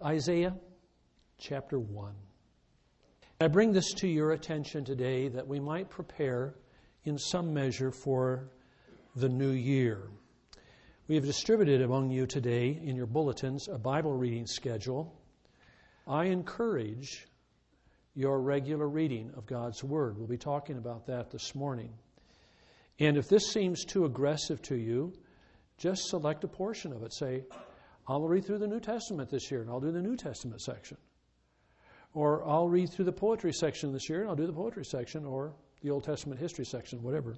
Isaiah chapter 1. I bring this to your attention today that we might prepare in some measure for the new year. We have distributed among you today in your bulletins a Bible reading schedule. I encourage your regular reading of God's Word. We'll be talking about that this morning. And if this seems too aggressive to you, just select a portion of it. Say, I'll read through the New Testament this year, and I'll do the New Testament section. Or I'll read through the poetry section this year, and I'll do the poetry section, or the Old Testament history section, whatever.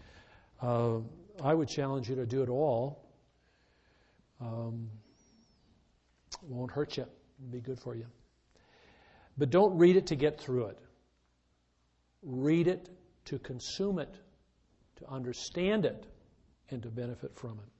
I would challenge you to do it all. It won't hurt you. It'll be good for you. But don't read it to get through it. Read it to consume it, to understand it, and to benefit from it.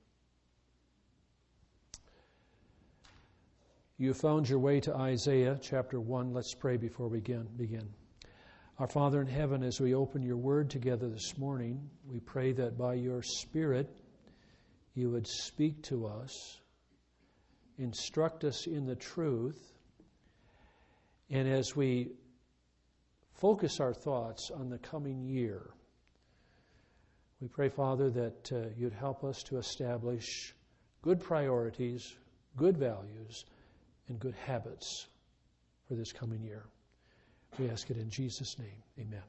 You found your way to Isaiah chapter 1. Let's pray before we begin. Our Father in heaven, as we open your word together this morning, we pray that by your Spirit you would speak to us, instruct us in the truth, and as we focus our thoughts on the coming year, we pray, Father, that you'd help us to establish good priorities, good values, and good habits for this coming year. We ask it in Jesus' name. Amen.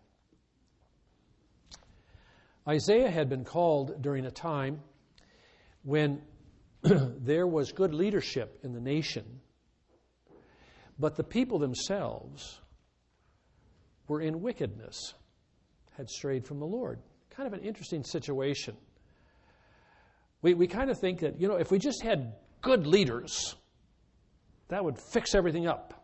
Isaiah had been called during a time when there was good leadership in the nation, but the people themselves were in wickedness, had strayed from the Lord. Kind of an interesting situation. We kind of think that, if we just had good leaders, that would fix everything up.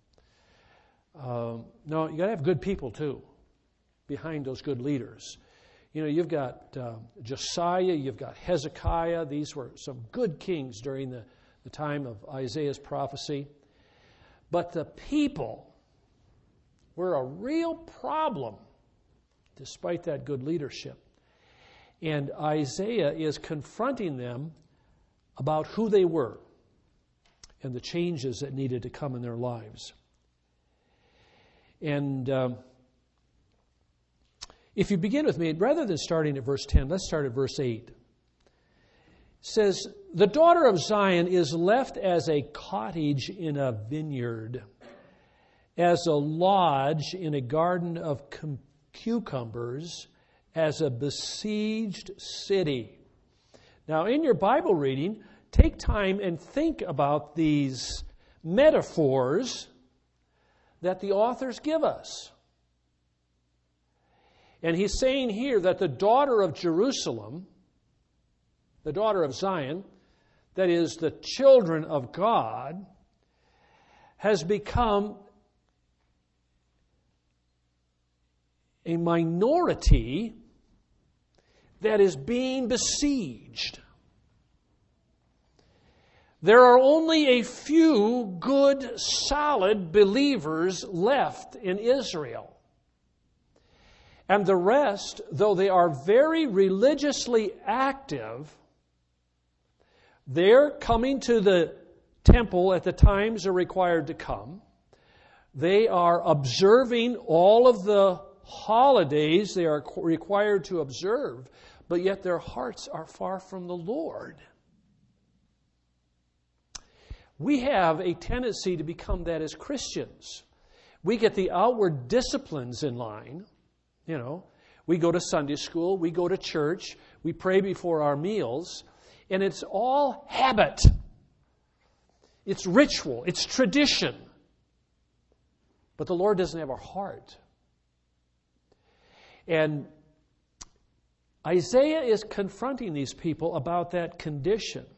No, you got to have good people too behind those good leaders. You've got Josiah, you've got Hezekiah. These were some good kings during the time of Isaiah's prophecy. But the people were a real problem despite that good leadership. And Isaiah is confronting them about who they were and the changes that needed to come in their lives. And if you begin with me, rather than starting at verse 10, let's start at verse 8. It says, "The daughter of Zion is left as a cottage in a vineyard, as a lodge in a garden of cucumbers, as a besieged city." Now, in your Bible reading, take time and think about these metaphors that the authors give us. And he's saying here that the daughter of Jerusalem, the daughter of Zion, that is the children of God, has become a minority that is being besieged. There are only a few good, solid believers left in Israel. And the rest, though they are very religiously active, they're coming to the temple at the times they're required to come. They are observing all of the holidays they are required to observe, but yet their hearts are far from the Lord. We have a tendency to become that as Christians. We get the outward disciplines in line. We go to Sunday school, we go to church, we pray before our meals, and it's all habit. It's ritual, it's tradition. But the Lord doesn't have our heart. And Isaiah is confronting these people about that condition.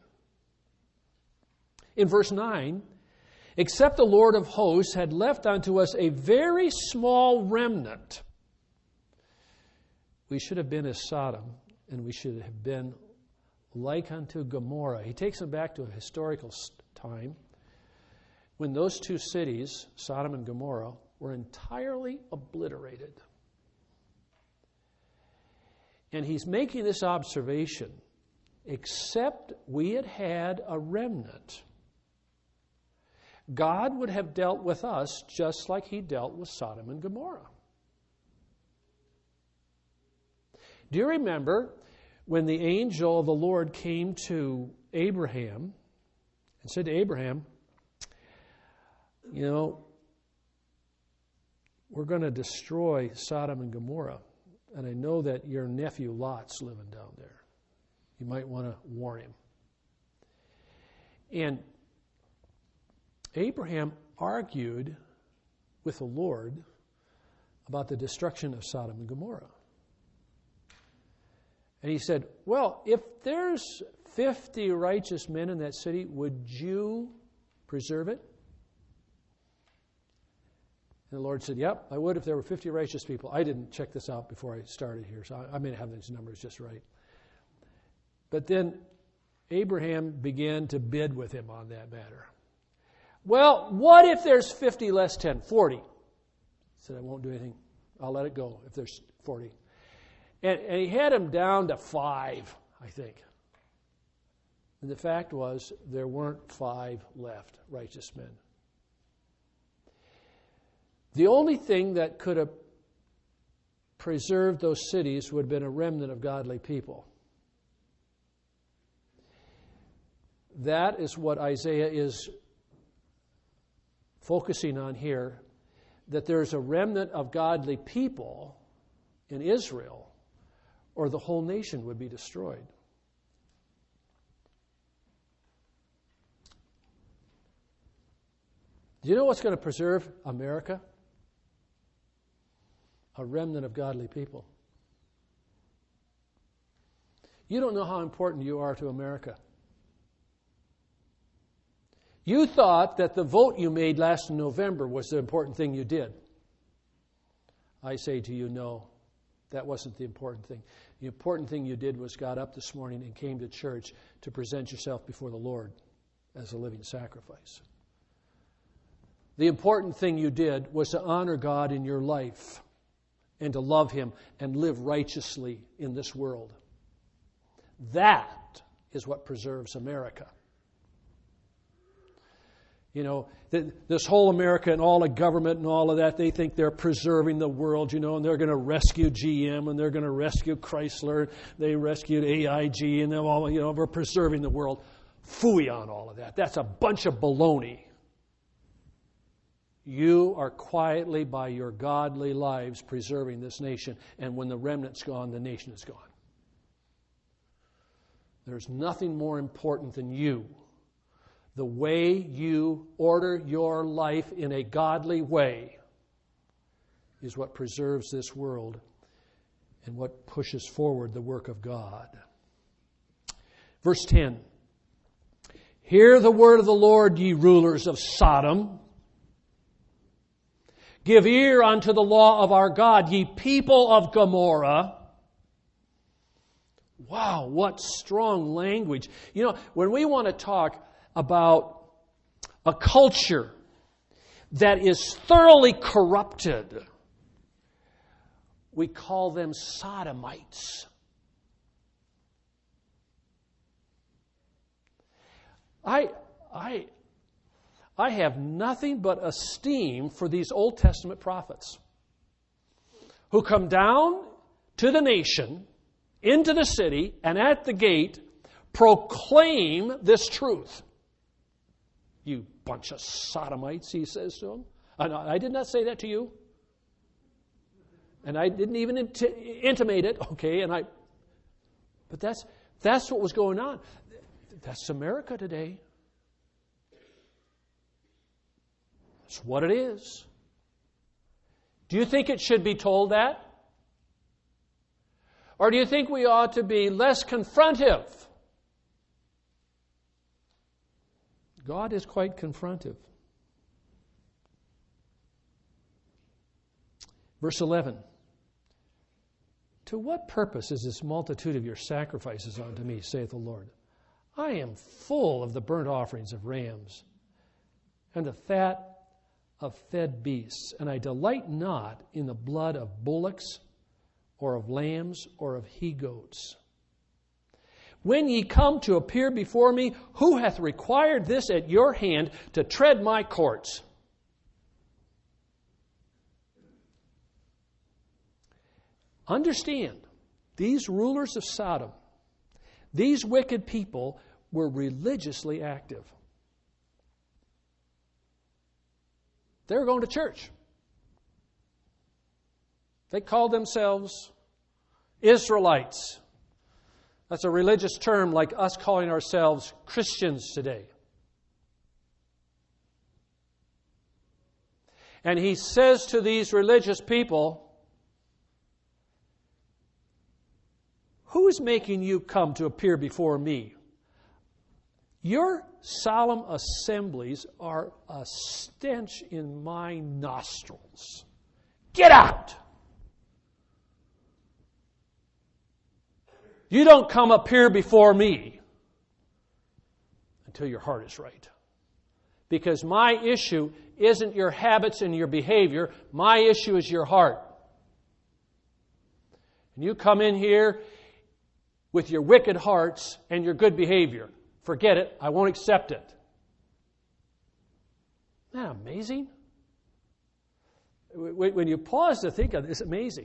In verse 9, "Except the Lord of hosts had left unto us a very small remnant." We should have been as Sodom, and we should have been like unto Gomorrah. He takes them back to a historical time when those two cities, Sodom and Gomorrah, were entirely obliterated. And he's making this observation, except we had had a remnant. God would have dealt with us just like he dealt with Sodom and Gomorrah. Do you remember when the angel of the Lord came to Abraham and said to Abraham, we're going to destroy Sodom and Gomorrah, and I know that your nephew Lot's living down there. You might want to warn him. And Abraham argued with the Lord about the destruction of Sodom and Gomorrah. And he said, well, if there's 50 righteous men in that city, would you preserve it? And the Lord said, yep, I would if there were 50 righteous people. I didn't check this out before I started here, so I may have these numbers just right. But then Abraham began to bid with him on that matter. Well, what if there's 50 less 10? 40. He said, I won't do anything. I'll let it go if there's 40. And he had him down to 5, I think. And the fact was, there weren't 5 left, righteous men. The only thing that could have preserved those cities would have been a remnant of godly people. That is what Isaiah is focusing on here, that there's a remnant of godly people in Israel, or the whole nation would be destroyed. Do you know what's going to preserve America? A remnant of godly people. You don't know how important you are to America. You thought that the vote you made last November was the important thing you did. I say to you, no, that wasn't the important thing. The important thing you did was got up this morning and came to church to present yourself before the Lord as a living sacrifice. The important thing you did was to honor God in your life and to love Him and live righteously in this world. That is what preserves America. You know, this whole America and all the government and all of that, they think they're preserving the world, and they're going to rescue GM and they're going to rescue Chrysler. They rescued AIG and they're all, we're preserving the world. Phooey on all of that. That's a bunch of baloney. You are quietly, by your godly lives, preserving this nation. And when the remnant's gone, the nation is gone. There's nothing more important than you. The way you order your life in a godly way is what preserves this world and what pushes forward the work of God. Verse 10. Hear the word of the Lord, ye rulers of Sodom. Give ear unto the law of our God, ye people of Gomorrah. Wow, what strong language. When we want to talk about a culture that is thoroughly corrupted, we call them sodomites. I have nothing but esteem for these Old Testament prophets who come down to the nation, into the city, and at the gate proclaim this truth. You bunch of sodomites, he says to them. I did not say that to you. And I didn't even intimate it, okay? But that's what was going on. That's America today. That's what it is. Do you think it should be told that? Or do you think we ought to be less confrontive? God is quite confrontive. Verse 11. To what purpose is this multitude of your sacrifices unto me, saith the Lord? I am full of the burnt offerings of rams and the fat of fed beasts, and I delight not in the blood of bullocks or of lambs or of he-goats. When ye come to appear before me, who hath required this at your hand to tread my courts? Understand, these rulers of Sodom, these wicked people were religiously active. They were going to church. They called themselves Israelites. That's a religious term like us calling ourselves Christians today. And he says to these religious people, who is making you come to appear before me? Your solemn assemblies are a stench in my nostrils. Get out! You don't come appear before me until your heart is right. Because my issue isn't your habits and your behavior. My issue is your heart. And you come in here with your wicked hearts and your good behavior. Forget it. I won't accept it. Isn't that amazing? When you pause to think of it, it's amazing.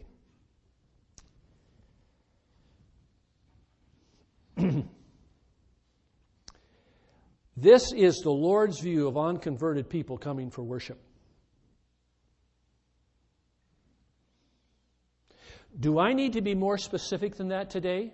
This is the Lord's view of unconverted people coming for worship. Do I need to be more specific than that today?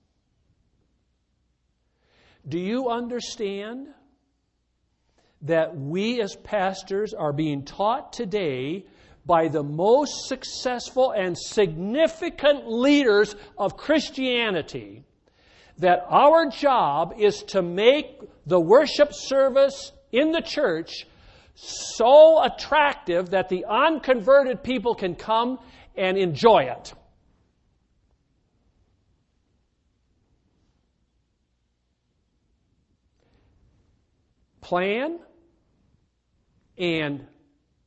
Do you understand that we as pastors are being taught today by the most successful and significant leaders of Christianity that our job is to make the worship service in the church so attractive that the unconverted people can come and enjoy it? Plan and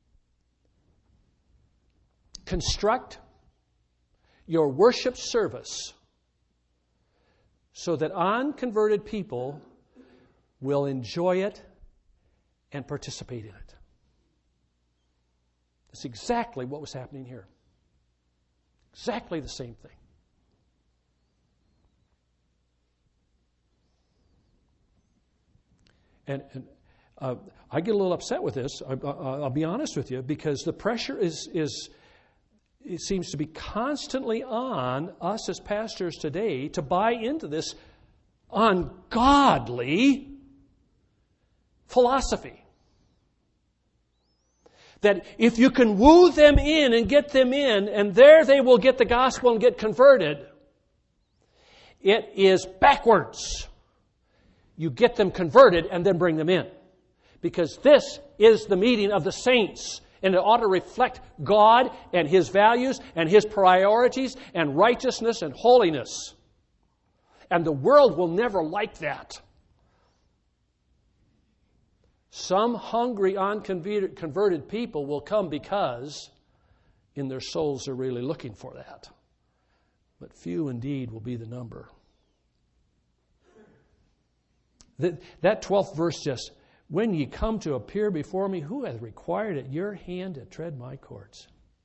construct your worship service so that unconverted people will enjoy it and participate in it. That's exactly what was happening here. Exactly the same thing. And I get a little upset with this, I'll be honest with you, because the pressure is it seems to be constantly on us as pastors today to buy into this ungodly philosophy. That if you can woo them in and get them in, and there they will get the gospel and get converted, it is backwards. You get them converted and then bring them in. Because this is the meeting of the saints. And it ought to reflect God and His values and His priorities and righteousness and holiness. And the world will never like that. Some hungry, unconverted people will come because in their souls they're really looking for that. But few indeed will be the number. That 12th verse just, when ye come to appear before me, who hath required at your hand to tread my courts?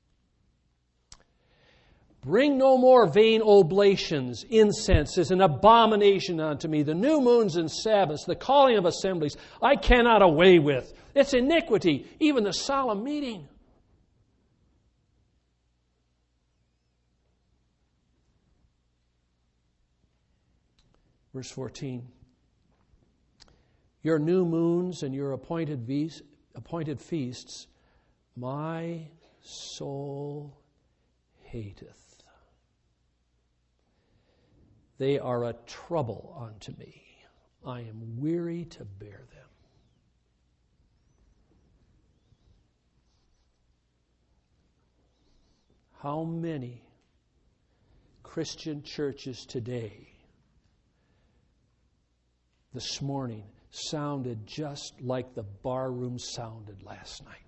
Bring no more vain oblations. Incense is an abomination unto me. The new moons and Sabbaths, the calling of assemblies, I cannot away with. It's iniquity, even the solemn meeting. Verse 14. Your new moons and your appointed feasts, my soul hateth. They are a trouble unto me. I am weary to bear them. How many Christian churches today, this morning, sounded just like the bar room sounded last night?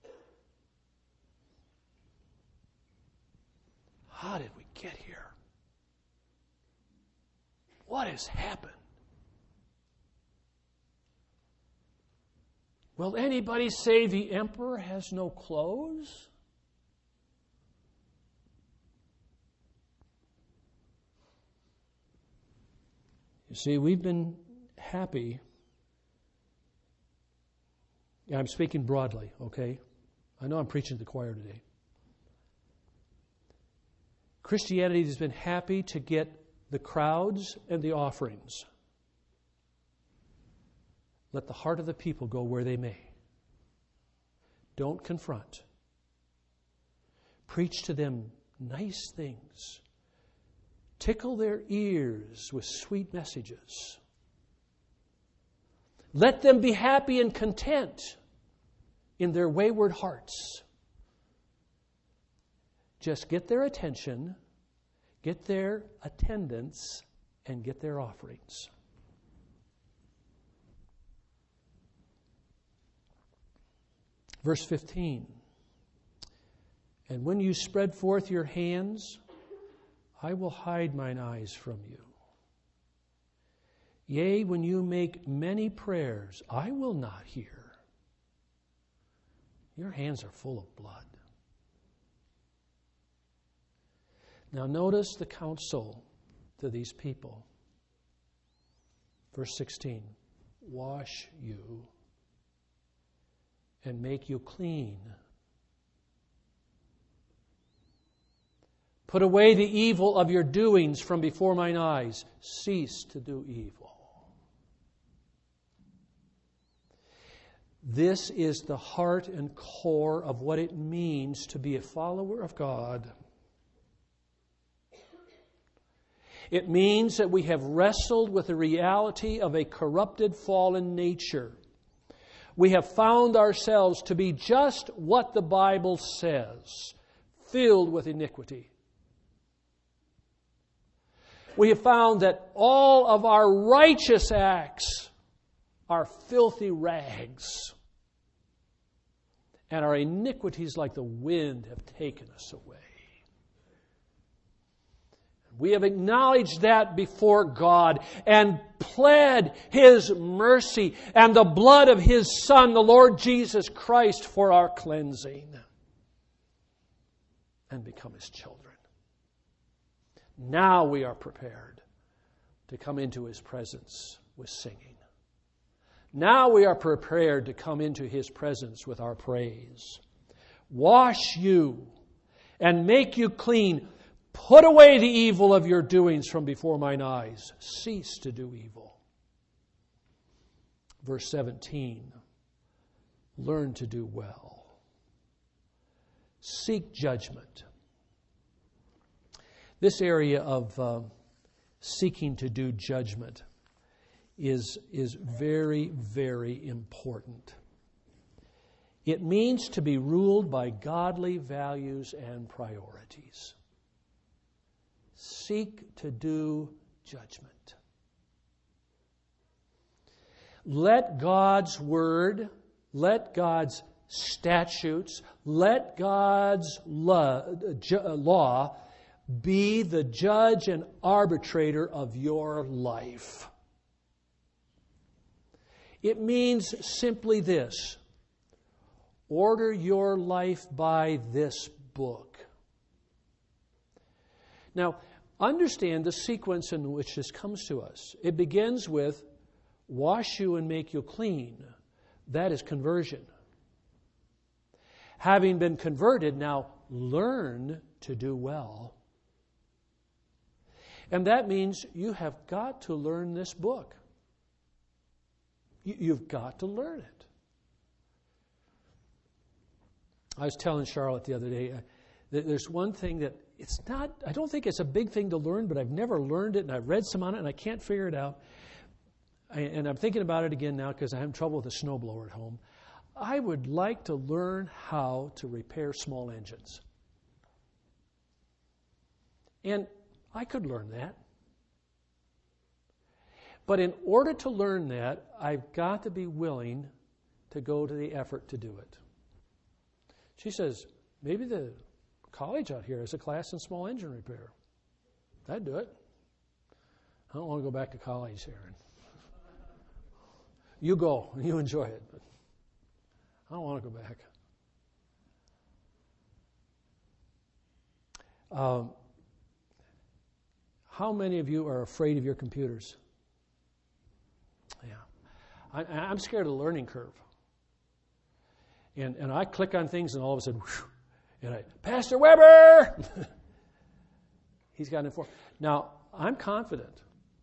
How did we get here? What has happened? Will anybody say the emperor has no clothes? You see, we've been happy. I'm speaking broadly, okay? I know I'm preaching to the choir today. Christianity has been happy to get the crowds and the offerings. Let the heart of the people go where they may. Don't confront. Preach to them nice things. Tickle their ears with sweet messages. Let them be happy and content in their wayward hearts. Just get their attention, get their attendance, and get their offerings. Verse 15. And when you spread forth your hands, I will hide mine eyes from you. Yea, when you make many prayers, I will not hear. Your hands are full of blood. Now notice the counsel to these people. Verse 16. Wash you and make you clean. Put away the evil of your doings from before mine eyes. Cease to do evil. This is the heart and core of what it means to be a follower of God. It means that we have wrestled with the reality of a corrupted, fallen nature. We have found ourselves to be just what the Bible says, filled with iniquity. We have found that all of our righteous acts are filthy rags, and our iniquities like the wind have taken us away. We have acknowledged that before God and pled His mercy and the blood of His Son, the Lord Jesus Christ, for our cleansing, and become His children. Now we are prepared to come into His presence with singing. Now we are prepared to come into His presence with our praise. Wash you and make you clean. Put away the evil of your doings from before mine eyes. Cease to do evil. Verse 17. Learn to do well. Seek judgment. This area of seeking to do judgment is very, very important. It means to be ruled by godly values and priorities. Seek to do judgment. Let God's word, let God's statutes, let God's law be the judge and arbitrator of your life. It means simply this: order your life by this book. Now, understand the sequence in which this comes to us. It begins with, wash you and make you clean. That is conversion. Having been converted, now learn to do well. And that means you have got to learn this book. You've got to learn it. I was telling Charlotte the other day that there's one thing that it's not, I don't think it's a big thing to learn, but I've never learned it, and I've read some on it, and I can't figure it out. And I'm thinking about it again now because I have trouble with a snowblower at home. I would like to learn how to repair small engines. And I could learn that. But in order to learn that, I've got to be willing to go to the effort to do it. She says, maybe the college out here has a class in small engine repair. I'd do it. I don't want to go back to college, Aaron. You go and you enjoy it, but I don't want to go back. How many of you are afraid of your computers? Yeah. I'm scared of the learning curve. And I click on things and all of a sudden, whew, and Pastor Weber! He's got it for. Now, I'm confident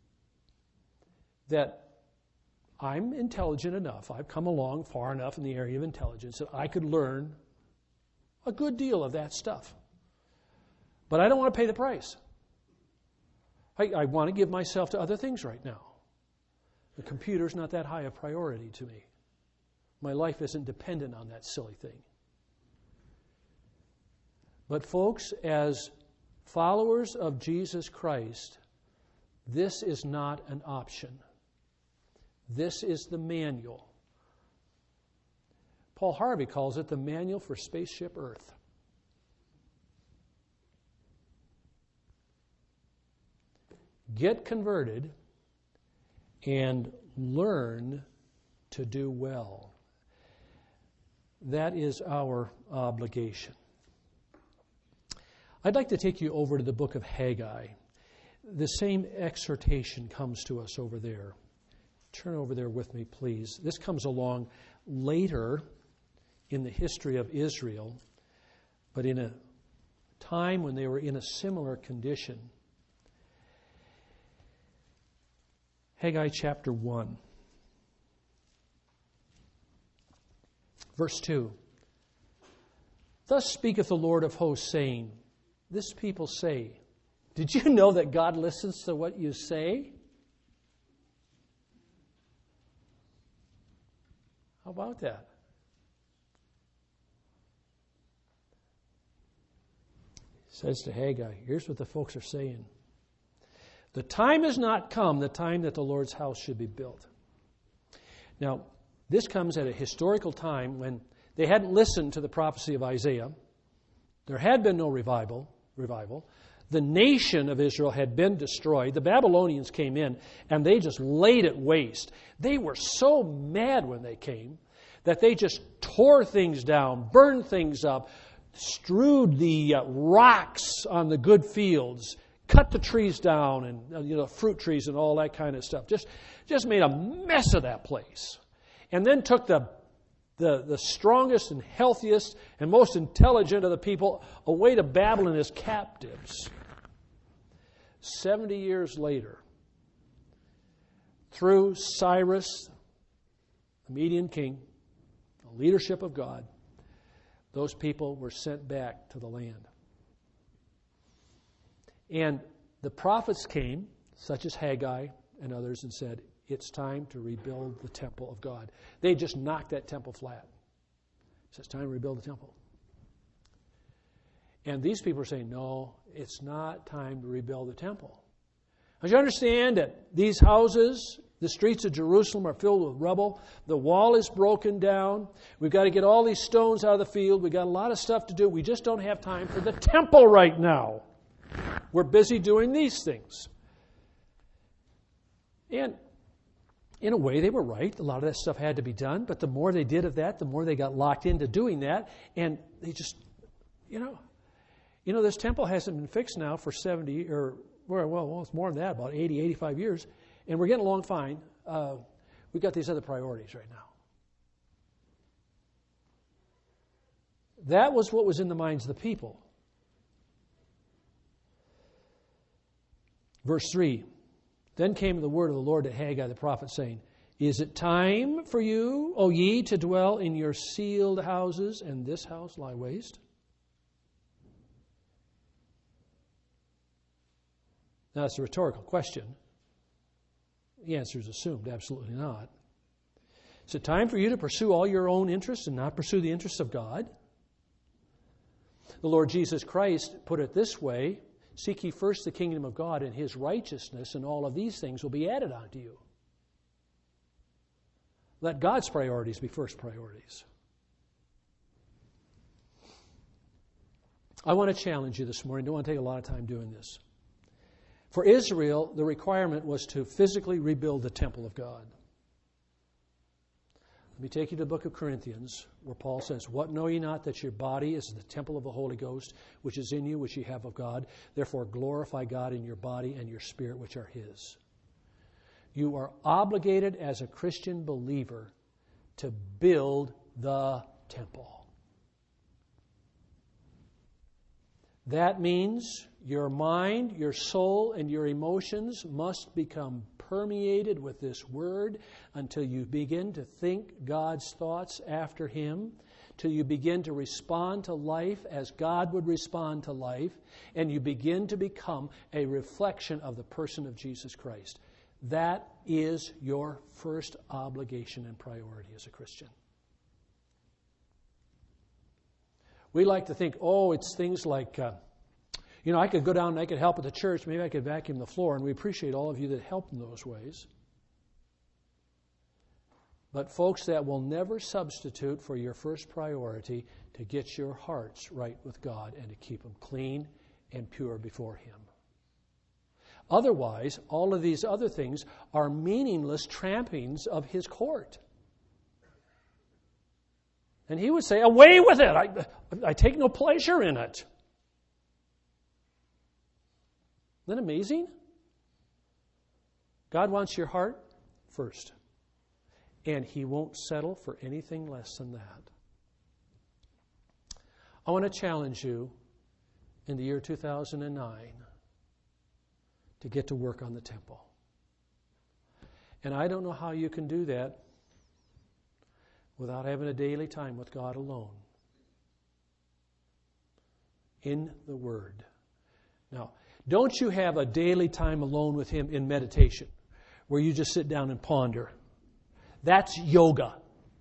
that I'm intelligent enough. I've come along far enough in the area of intelligence that I could learn a good deal of that stuff. But I don't want to pay the price. I want to give myself to other things right now. The computer's not that high a priority to me. My life isn't dependent on that silly thing. But folks, as followers of Jesus Christ, this is not an option. This is the manual. Paul Harvey calls it the manual for Spaceship Earth. Get converted and learn to do well. That is our obligation. I'd like to take you over to the book of Haggai. The same exhortation comes to us over there. Turn over there with me, please. This comes along later in the history of Israel, but in a time when they were in a similar condition. Haggai chapter 1. Verse 2. Thus speaketh the Lord of hosts, saying, this people say, did you know that God listens to what you say? How about that? He says to Haggai, here's what the folks are saying. The time has not come, the time that the Lord's house should be built. Now, this comes at a historical time when they hadn't listened to the prophecy of Isaiah. There had been no revival. The nation of Israel had been destroyed. The Babylonians came in and they just laid it waste. They were so mad when they came that they just tore things down, burned things up, strewed the rocks on the good fields, cut the trees down and fruit trees and all that kind of stuff. Just made a mess of that place. And then took the strongest and healthiest and most intelligent of the people away to Babylon as captives. 70 years later, through Cyrus, the Median king, the leadership of God, those people were sent back to the land. And the prophets came, such as Haggai and others, and said, it's time to rebuild the temple of God. They just knocked that temple flat. He says, it's time to rebuild the temple. And these people are saying, no, it's not time to rebuild the temple. As you understand that these houses, the streets of Jerusalem are filled with rubble. The wall is broken down. We've got to get all these stones out of the field. We've got a lot of stuff to do. We just don't have time for the temple right now. We're busy doing these things. And in a way, they were right. A lot of that stuff had to be done. But the more they did of that, the more they got locked into doing that. And they just, this temple hasn't been fixed now for 70, or, well, it's more than that, about 80, 85 years. And we're getting along fine. We've got these other priorities right now. That was what was in the minds of the people. Verse 3, then came the word of the Lord to Haggai the prophet, saying, is it time for you, O ye, to dwell in your sealed houses, and this house lie waste? Now, that's a rhetorical question. The answer is assumed, absolutely not. Is it time for you to pursue all your own interests and not pursue the interests of God? The Lord Jesus Christ put it this way, seek ye first the kingdom of God and His righteousness, and all of these things will be added unto you. Let God's priorities be first priorities. I want to challenge you this morning. I don't want to take a lot of time doing this. For Israel, the requirement was to physically rebuild the temple of God. Let me take you to the book of Corinthians, where Paul says, "What know ye not, that your body is the temple of the Holy Ghost, which is in you, which ye have of God? Therefore glorify God in your body and your spirit, which are His." You are obligated as a Christian believer to build the temple. That means your mind, your soul, and your emotions must become permeated with this Word until you begin to think God's thoughts after Him, till you begin to respond to life as God would respond to life, and you begin to become a reflection of the person of Jesus Christ. That is your first obligation and priority as a Christian. We like to think, it's things like, I could go down and I could help at the church. Maybe I could vacuum the floor. And we appreciate all of you that help in those ways. But folks, that will never substitute for your first priority to get your hearts right with God and to keep them clean and pure before Him. Otherwise, all of these other things are meaningless trampings of His court. And He would say, "Away with it! I take no pleasure in it." Isn't that amazing? God wants your heart first. And He won't settle for anything less than that. I want to challenge you in the year 2009 to get to work on the temple. And I don't know how you can do that without having a daily time with God alone in the Word. Now, don't you have a daily time alone with Him in meditation where you just sit down and ponder? That's yoga.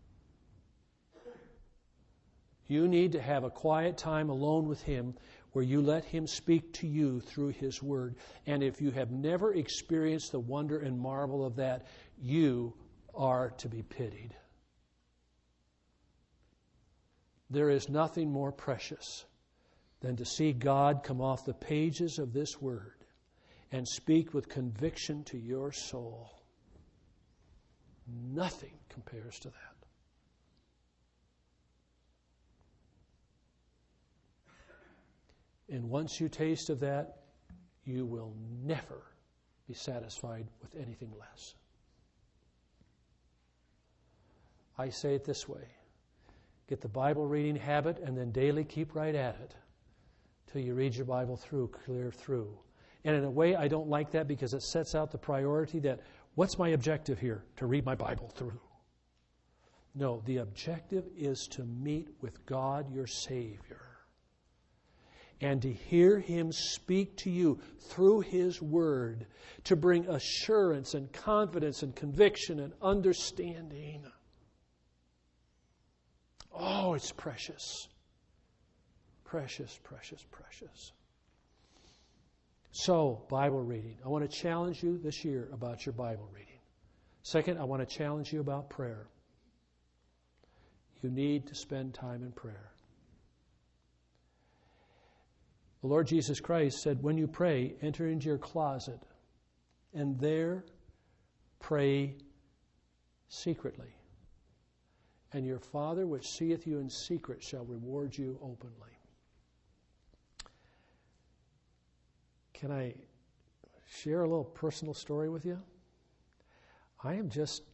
You need to have a quiet time alone with Him where you let Him speak to you through His Word. And if you have never experienced the wonder and marvel of that, you are to be pitied. There is nothing more precious than to see God come off the pages of this Word and speak with conviction to your soul. Nothing compares to that. And once you taste of that, you will never be satisfied with anything less. I say it this way. Get the Bible reading habit and then daily keep right at it till you read your Bible clear through. And in a way, I don't like that because it sets out the priority that, what's my objective here? To read my Bible through. No, the objective is to meet with God, your Savior, and to hear Him speak to you through His Word, to bring assurance and confidence and conviction and understanding. Oh, it's precious. Precious, precious, precious. So, Bible reading. I want to challenge you this year about your Bible reading. Second, I want to challenge you about prayer. You need to spend time in prayer. The Lord Jesus Christ said, when you pray, enter into your closet and there pray secretly. And your Father which seeth you in secret shall reward you openly. Can I share a little personal story with you? I am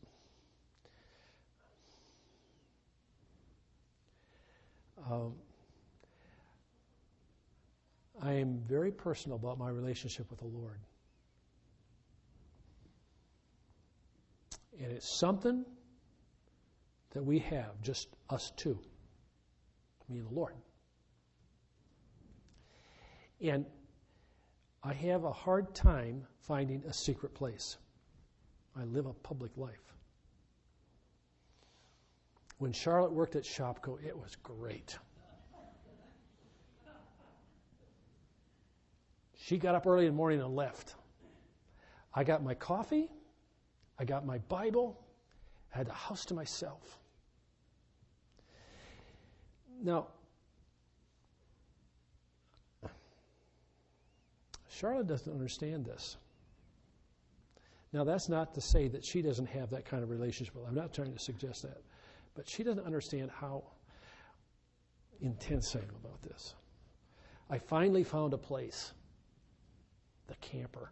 very personal about my relationship with the Lord. And it's something that we have, just us two, me and the Lord. And I have a hard time finding a secret place. I live a public life. When Charlotte worked at Shopko, it was great. She got up early in the morning and left. I got my coffee. I got my Bible. I had the house to myself. Now, Charlotte doesn't understand this. Now, that's not to say that she doesn't have that kind of relationship. I'm not trying to suggest that. But she doesn't understand how intense I am about this. I finally found a place, the camper.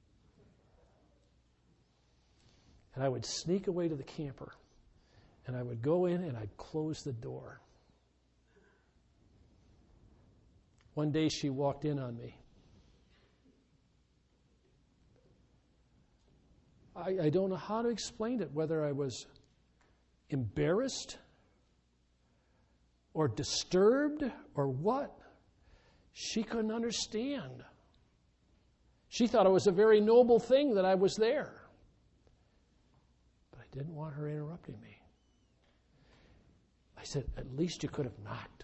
And I would sneak away to the camper, and I would go in and I'd close the door. One day she walked in on me. I don't know how to explain it, whether I was embarrassed or disturbed or what. She couldn't understand. She thought it was a very noble thing that I was there. But I didn't want her interrupting me. I said, at least you could have knocked.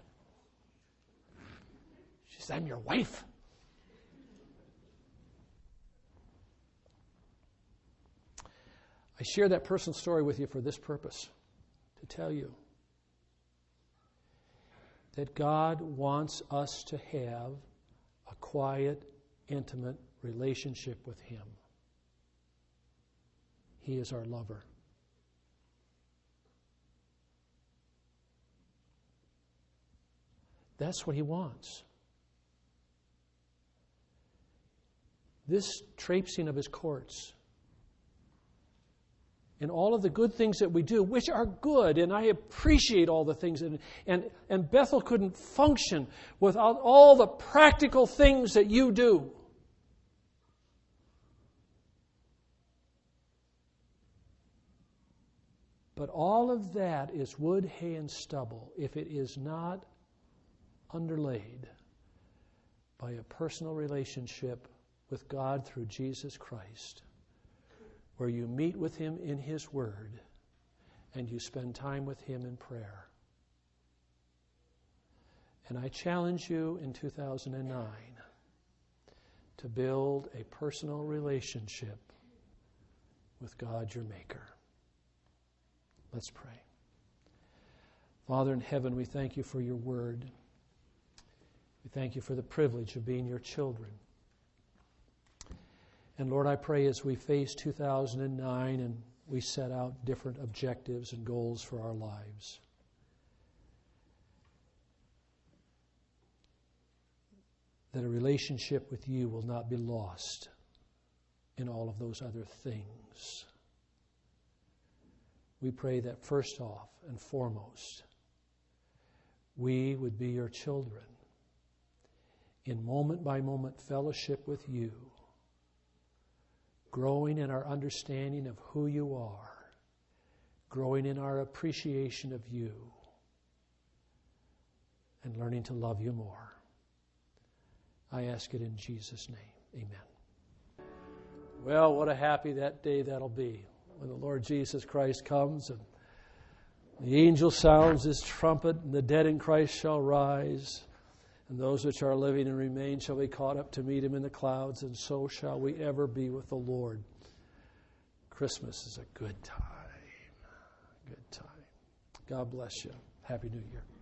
She said, I'm your wife. I share that personal story with you for this purpose, to tell you that God wants us to have a quiet, intimate relationship with Him. He is our lover. That's what He wants. This traipsing of His courts and all of the good things that we do, which are good, and I appreciate all the things. And Bethel couldn't function without all the practical things that you do. But all of that is wood, hay, and stubble if it is not underlaid by a personal relationship with God through Jesus Christ, where you meet with Him in His Word and you spend time with Him in prayer. And I challenge you in 2009 to build a personal relationship with God your Maker. Let's pray. Father in heaven, we thank You for Your Word. We thank You for the privilege of being Your children. And Lord, I pray as we face 2009 and we set out different objectives and goals for our lives, that a relationship with You will not be lost in all of those other things. We pray that first off and foremost, we would be Your children in moment-by-moment fellowship with You, growing in our understanding of who You are, growing in our appreciation of You, and learning to love You more. I ask it in Jesus' name. Amen. Well, what a happy that day that'll be when the Lord Jesus Christ comes and the angel sounds his trumpet and the dead in Christ shall rise. And those which are living and remain shall be caught up to meet Him in the clouds, and so shall we ever be with the Lord. Christmas is a good time. Good time. God bless you. Happy New Year.